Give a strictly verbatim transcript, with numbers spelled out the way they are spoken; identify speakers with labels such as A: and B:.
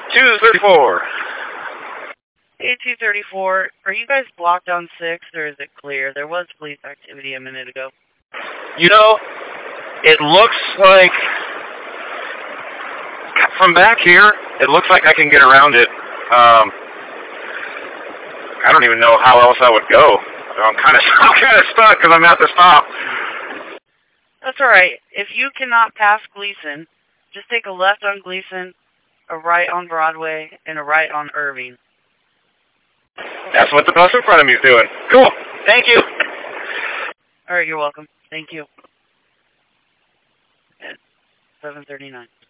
A: two thirty-four.
B: Hey, two thirty-four, are you guys blocked on sixth, or is it clear? There was police activity a minute ago.
A: You know, it looks like, from back here, it looks like I can get around it. Um, I don't even know how else I would go. I'm kind of, I'm kind of stuck because I'm at the stop.
B: That's all right. If you cannot pass Gleason, just take a left on Gleason, a right on Broadway, and a right on Irving.
A: That's what the bus in front of me is doing. Cool. Thank you.
B: All right, you're welcome. Thank you. seven thirty-nine.